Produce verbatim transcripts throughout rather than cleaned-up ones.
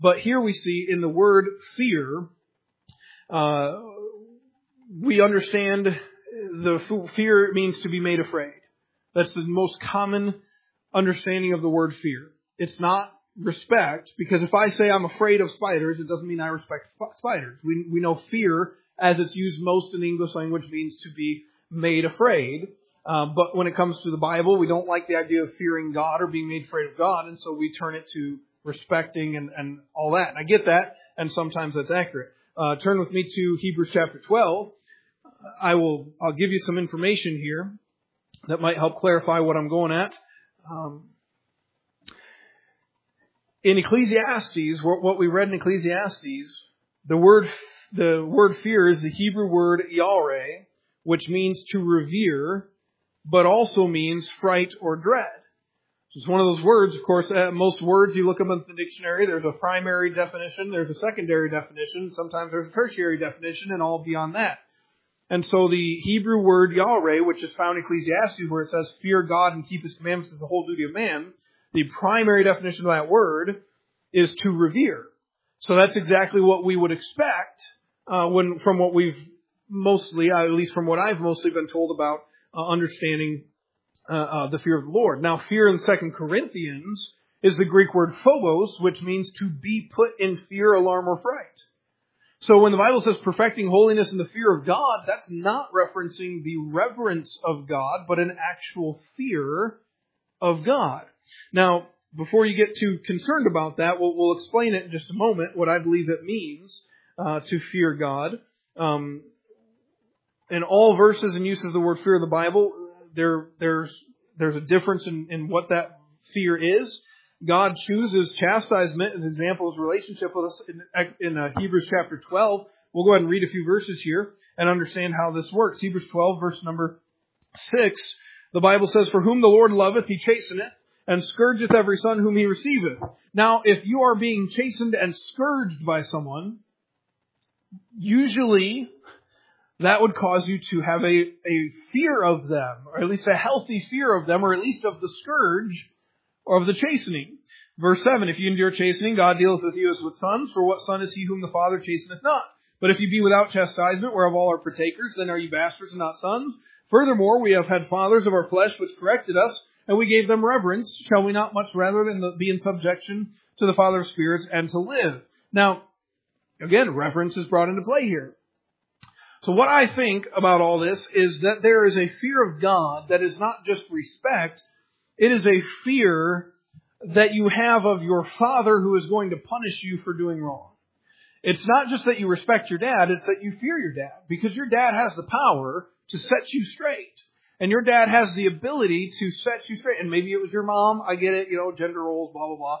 But here we see in the word fear, uh, we understand the fear means to be made afraid. That's the most common understanding of the word fear. It's not respect, because if I say I'm afraid of spiders, it doesn't mean I respect spiders. We we know fear, as it's used most in the English language, means to be made afraid. Um, but when it comes to the Bible, we don't like the idea of fearing God or being made afraid of God, and so we turn it to respecting and, and all that. And I get that, and sometimes that's accurate. Uh, turn with me to Hebrews chapter twelve. I will I'll give you some information here that might help clarify what I'm going at. Um, in Ecclesiastes, what we read in Ecclesiastes, the word the word fear is the Hebrew word yareh, which means to revere, but also means fright or dread. It's one of those words, of course, uh, most words you look them up in the dictionary, there's a primary definition, there's a secondary definition, sometimes there's a tertiary definition, and all beyond that. And so the Hebrew word yareh, which is found in Ecclesiastes, where it says, fear God and keep His commandments is the whole duty of man, the primary definition of that word is to revere. So that's exactly what we would expect uh, when from what we've mostly, uh, at least from what I've mostly been told about uh, understanding uh, uh, the fear of the Lord. Now, fear in Second Corinthians is the Greek word phobos, which means to be put in fear, alarm, or fright. So when the Bible says perfecting holiness in the fear of God, that's not referencing the reverence of God, but an actual fear of God. Now, before you get too concerned about that, we'll, we'll explain it in just a moment, what I believe it means uh, to fear God. Um, in all verses and uses of the word fear of the Bible, there there's there's a difference in, in what that fear is. God chooses chastisement as an example of His relationship with us in, in uh, Hebrews chapter twelve. We'll go ahead and read a few verses here and understand how this works. Hebrews twelve, verse number six. The Bible says, for whom the Lord loveth, He chasteneth, and scourgeth every son whom He receiveth. Now, if you are being chastened and scourged by someone, usually that would cause you to have a, a fear of them, or at least a healthy fear of them, or at least of the scourge or of the chastening. Verse seven, if you endure chastening, God dealeth with you as with sons, for what son is he whom the Father chasteneth not? But if you be without chastisement, whereof all are partakers, then are you bastards and not sons? Furthermore, we have had fathers of our flesh which corrected us, and we gave them reverence. Shall we not much rather than be in subjection to the Father of spirits and to live? Now, again, reverence is brought into play here. So what I think about all this is that there is a fear of God that is not just respect. It is a fear that you have of your father who is going to punish you for doing wrong. It's not just that you respect your dad, it's that you fear your dad, because your dad has the power to set you straight. And your dad has the ability to set you straight. And maybe it was your mom, I get it, you know, gender roles, blah, blah, blah.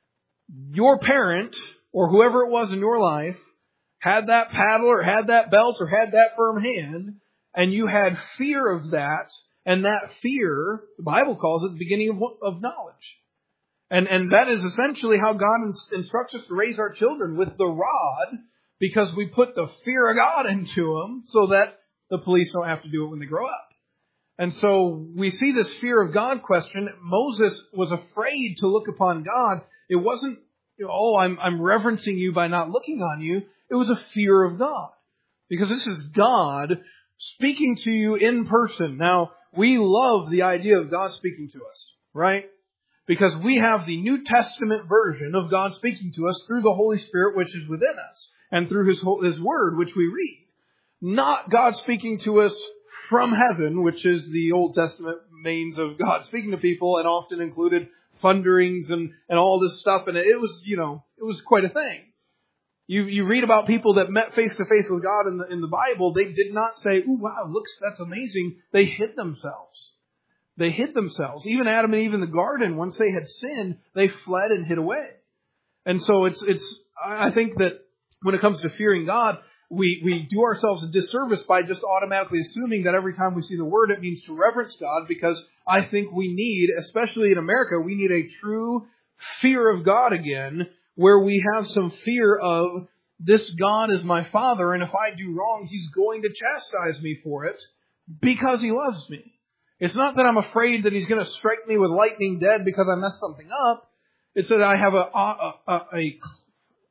Your parent, or whoever it was in your life, had that paddle or had that belt or had that firm hand, and you had fear of that, and that fear, the Bible calls it the beginning of, of knowledge. And and that is essentially how God instructs us to raise our children, with the rod, because we put the fear of God into them so that the police don't have to do it when they grow up. And so we see this fear of God question. Moses was afraid to look upon God. It wasn't, oh, I'm, I'm reverencing you by not looking on you. It was a fear of God, because this is God speaking to you in person. Now, we love the idea of God speaking to us, right? Because we have the New Testament version of God speaking to us through the Holy Spirit, which is within us, and through His, His Word, which we read. Not God speaking to us from heaven, which is the Old Testament means of God speaking to people, and often included thunderings and, and all this stuff. And it was, you know, it was quite a thing. You you read about people that met face to face with God in the in the Bible. They did not say, "Ooh, wow, looks that's amazing." They hid themselves. They hid themselves. Even Adam and Eve in the garden, once they had sinned, they fled and hid away. And so it's it's. I think that when it comes to fearing God, we we do ourselves a disservice by just automatically assuming that every time we see the word, it means to reverence God. Because I think we need, especially in America, we need a true fear of God again, where we have some fear of, this God is my Father, and if I do wrong, He's going to chastise me for it because He loves me. It's not that I'm afraid that He's going to strike me with lightning dead because I messed something up. It's that I have a, a, a, a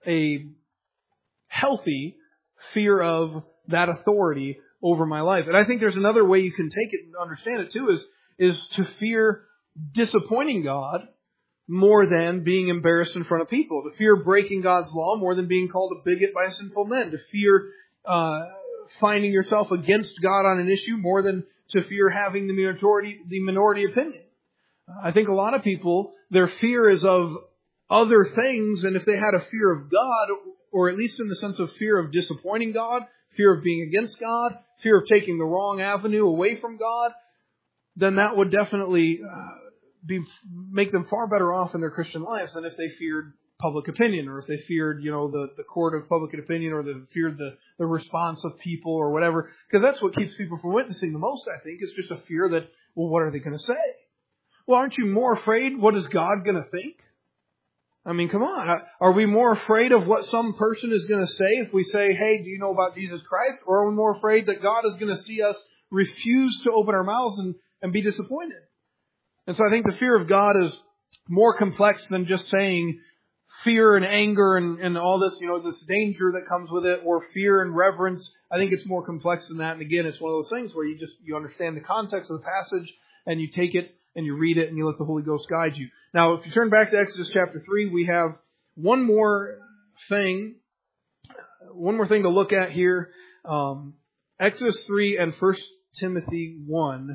a healthy fear of that authority over my life. And I think there's another way you can take it and understand it too, is, is to fear disappointing God more than being embarrassed in front of people. To fear breaking God's law more than being called a bigot by sinful men. To fear uh, finding yourself against God on an issue more than to fear having the majority, the minority opinion. I think a lot of people, their fear is of other things, and if they had a fear of God, or at least in the sense of fear of disappointing God, fear of being against God, fear of taking the wrong avenue away from God, then that would definitely uh, be make them far better off in their Christian lives than if they feared public opinion, or if they feared, you know, the, the court of public opinion, or they feared the, the response of people or whatever. Because that's what keeps people from witnessing the most, I think, is just a fear that, well, what are they going to say? Well, aren't you more afraid, what is God going to think? I mean, come on. Are we more afraid of what some person is going to say if we say, hey, do you know about Jesus Christ? Or are we more afraid that God is going to see us refuse to open our mouths and, and be disappointed? And so I think the fear of God is more complex than just saying fear and anger and, and all this, you know, this danger that comes with it, or fear and reverence. I think it's more complex than that. And again, it's one of those things where you just, you understand the context of the passage and you take it and you read it and you let the Holy Ghost guide you. Now, if you turn back to Exodus chapter three, we have one more thing, one more thing to look at here. Um, Exodus three and First Timothy one.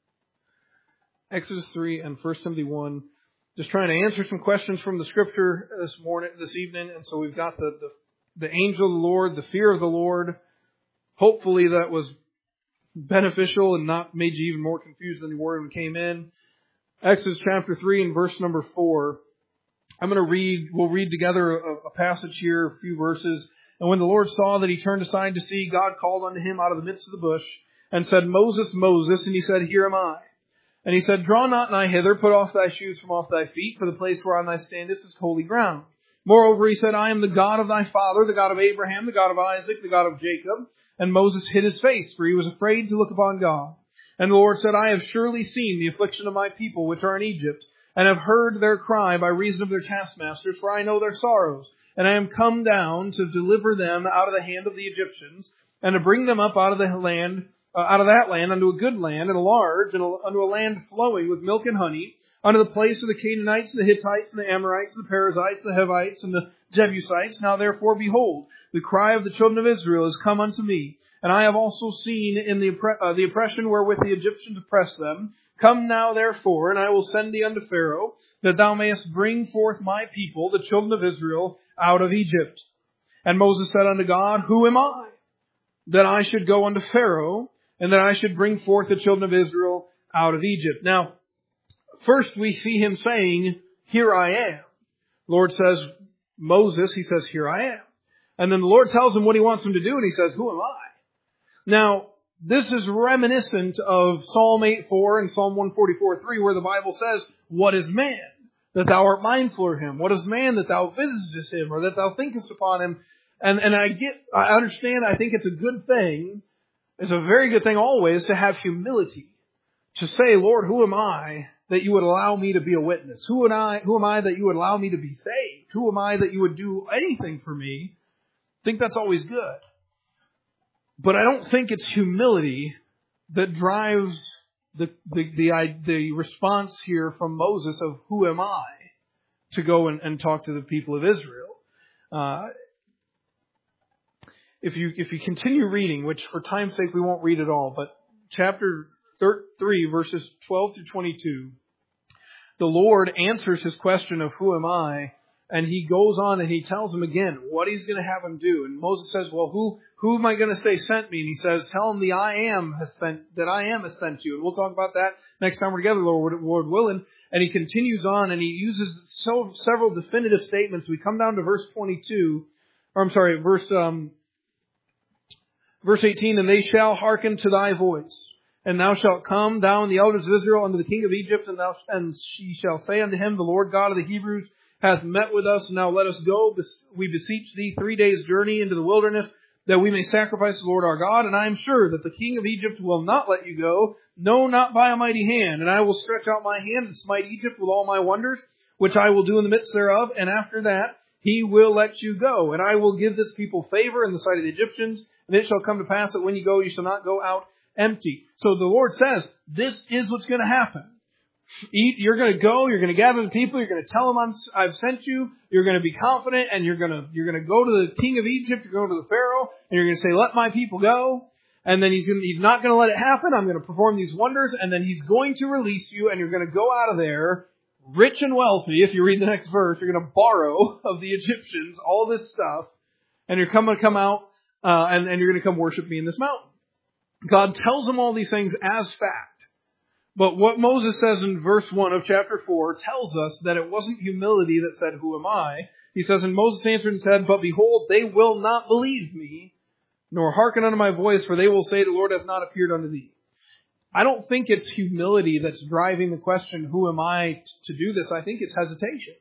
Exodus three and First Timothy one. Just trying to answer some questions from the Scripture this morning, this evening. And so we've got the, the, the angel of the Lord, the fear of the Lord. Hopefully that was beneficial and not made you even more confused than you were when we came in. Exodus chapter three and verse number four. I'm going to read, we'll read together a, a passage here, a few verses. And when the Lord saw that he turned aside to see, God called unto him out of the midst of the bush and said, Moses, Moses. And he said, Here am I. And he said, Draw not nigh hither, put off thy shoes from off thy feet, for the place whereon thou standest is holy ground. Moreover, he said, I am the God of thy father, the God of Abraham, the God of Isaac, the God of Jacob. And Moses hid his face, for he was afraid to look upon God. And the Lord said, I have surely seen the affliction of my people which are in Egypt, and have heard their cry by reason of their taskmasters, for I know their sorrows. And I am come down to deliver them out of the hand of the Egyptians, and to bring them up out of the land, uh, out of that land unto a good land, and a large, and a, unto a land flowing with milk and honey, unto the place of the Canaanites, and the Hittites, and the Amorites, and the Perizzites, and the Hivites, and the Jebusites. Now therefore, behold, the cry of the children of Israel is come unto me. And I have also seen in the, uh, the oppression wherewith the Egyptians oppress them. Come now therefore, and I will send thee unto Pharaoh, that thou mayest bring forth my people, the children of Israel, out of Egypt. And Moses said unto God, Who am I, that I should go unto Pharaoh, and that I should bring forth the children of Israel out of Egypt? Now, first we see him saying, Here I am. The Lord says, Moses, he says, Here I am. And then the Lord tells him what he wants him to do, and he says, Who am I? Now, this is reminiscent of Psalm eight four and Psalm one forty-four three, where the Bible says, What is man, that thou art mindful of him? What is man, that thou visitest him, or that thou thinkest upon him? And, and I get, I understand, I think it's a good thing, it's a very good thing always to have humility. To say, Lord, who am I that you would allow me to be a witness? Who am I, who am I that you would allow me to be saved? Who am I that you would do anything for me? I think that's always good. But I don't think it's humility that drives the, the, the, the response here from Moses of who am I to go and, and talk to the people of Israel. Uh, if you, if you continue reading, which for time's sake we won't read it all, but chapter three, verses twelve through twenty-two, the Lord answers his question of who am I, and he goes on and he tells him again what he's going to have him do. And Moses says, well, who, who am I going to say sent me? And he says, tell him the I am has sent, that I am has sent you. And we'll talk about that next time we're together, Lord, Lord willing. And he continues on and he uses so, several definitive statements. We come down to verse twenty-two, or I'm sorry, verse, um, verse eighteen, and they shall hearken to thy voice. And thou shalt come, thou and the elders of Israel, unto the king of Egypt, and thou, and she shall say unto him, the Lord God of the Hebrews hath met with us. Now let us go. We beseech thee three days' journey into the wilderness, that we may sacrifice the Lord our God. And I am sure that the king of Egypt will not let you go, no, not by a mighty hand. And I will stretch out my hand and smite Egypt with all my wonders, which I will do in the midst thereof. And after that, He will let you go. And I will give this people favor in the sight of the Egyptians. And it shall come to pass that when you go, you shall not go out empty. So the Lord says, this is what's going to happen. Eat, you're going to go, you're going to gather the people, you're going to tell them I'm, I've sent you, you're going to be confident, and you're going to, you're going to go to the king of Egypt, you're going to the Pharaoh, and you're going to say, let my people go. And then he's, going to, he's not going to let it happen. I'm going to perform these wonders, and then he's going to release you, and you're going to go out of there rich and wealthy. If you read the next verse, you're going to borrow of the Egyptians all this stuff, and you're going to come out, uh, and, and you're going to come worship me in this mountain. God tells them all these things as fact. But what Moses says in verse one of chapter four tells us that it wasn't humility that said, who am I? He says, and Moses answered and said, but behold, they will not believe me, nor hearken unto my voice, for they will say, the Lord hath not appeared unto thee. I don't think it's humility that's driving the question, who am I to do this? I think it's hesitation.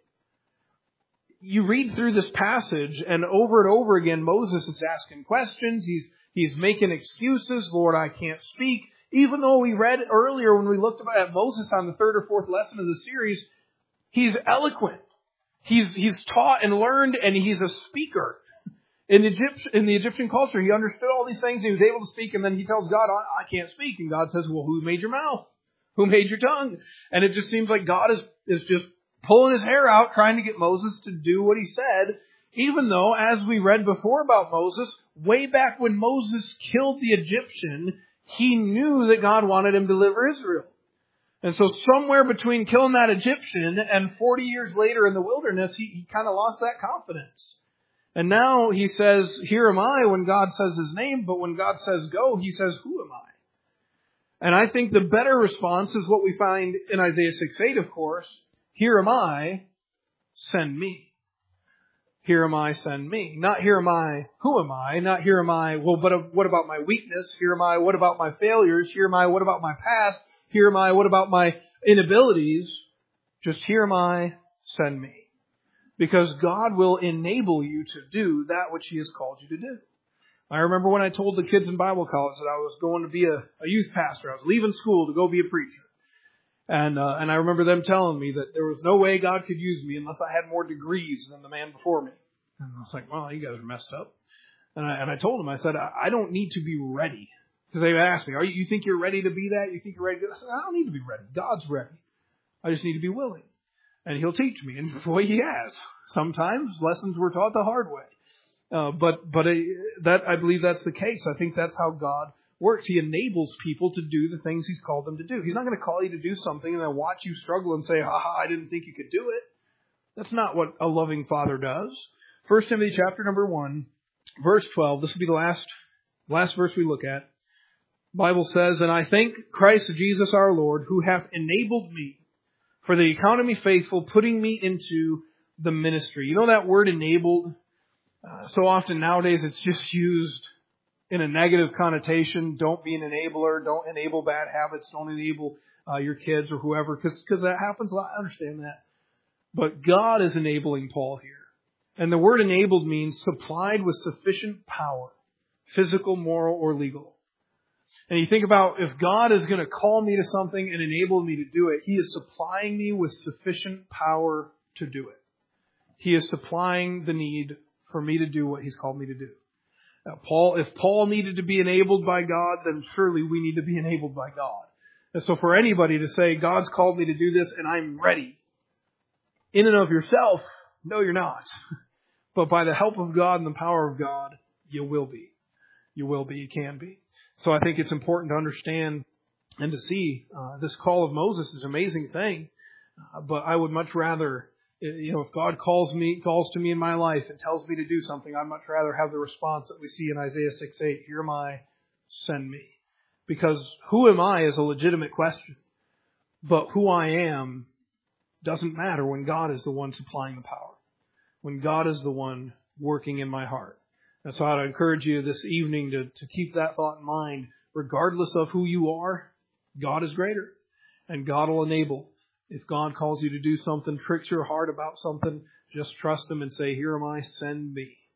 You read through this passage, and over and over again, Moses is asking questions. He's, he's making excuses. Lord, I can't speak. Even though we read earlier when we looked at Moses on the third or fourth lesson of the series, he's eloquent. He's, he's taught and learned, and he's a speaker. In Egypt, in the Egyptian culture, he understood all these things. He was able to speak, and then he tells God, I, I can't speak. And God says, well, who made your mouth? Who made your tongue? And it just seems like God is, is just pulling his hair out, trying to get Moses to do what he said. Even though, as we read before about Moses, way back when Moses killed the Egyptian, he knew that God wanted him to deliver Israel. And so somewhere between killing that Egyptian and forty years later in the wilderness, he, he kind of lost that confidence. And now he says, here am I, when God says his name, but when God says go, he says, who am I? And I think the better response is what we find in Isaiah six eight, of course. Here am I, send me. Here am I, send me. Not here am I, who am I? Not here am I, well, but what about my weakness? Here am I, what about my failures? Here am I, what about my past? Here am I, what about my inabilities? Just here am I, send me. Because God will enable you to do that which He has called you to do. I remember when I told the kids in Bible college that I was going to be a, a youth pastor. I was leaving school to go be a preacher. And uh, and I remember them telling me that there was no way God could use me unless I had more degrees than the man before me. And I was like, well, you guys are messed up. And I, and I told them, I said, I, I don't need to be ready. Because they asked me, Are you, you think you're ready to be that? You think you're ready to do that? I said, I don't need to be ready. God's ready. I just need to be willing. And He'll teach me. And boy, He has. Sometimes lessons were taught the hard way. Uh, but but uh, that I believe that's the case. I think that's how God works. He enables people to do the things He's called them to do. He's not going to call you to do something and then watch you struggle and say, ha ha, I didn't think you could do it. That's not what a loving Father does. First Timothy chapter number one, verse twelve. This will be the last, last verse we look at. The Bible says, and I thank Christ Jesus our Lord, who hath enabled me for the account of me faithful, putting me into the ministry. You know that word enabled? Uh, so often nowadays it's just used in a negative connotation. Don't be an enabler. Don't enable bad habits. Don't enable uh, your kids or whoever, because because that happens a lot. I understand that. But God is enabling Paul here. And the word enabled means supplied with sufficient power, physical, moral, or legal. And you think about if God is going to call me to something and enable me to do it, He is supplying me with sufficient power to do it. He is supplying the need for me to do what He's called me to do. Now, Paul, if Paul needed to be enabled by God, then surely we need to be enabled by God. And so for anybody to say, God's called me to do this and I'm ready, in and of yourself, no, you're not. But by the help of God and the power of God, you will be. You will be. You can be. So I think it's important to understand and to see uh, this call of Moses is an amazing thing. Uh, but I would much rather, you know, if God calls me, calls to me in my life and tells me to do something, I'd much rather have the response that we see in Isaiah six eight. Here am I, send me. Because who am I is a legitimate question. But who I am doesn't matter when God is the one supplying the power. When God is the one working in my heart. And so I'd encourage you this evening to, to keep that thought in mind. Regardless of who you are, God is greater. And God will enable. If God calls you to do something, tricks your heart about something, just trust Him and say, here am I, send me.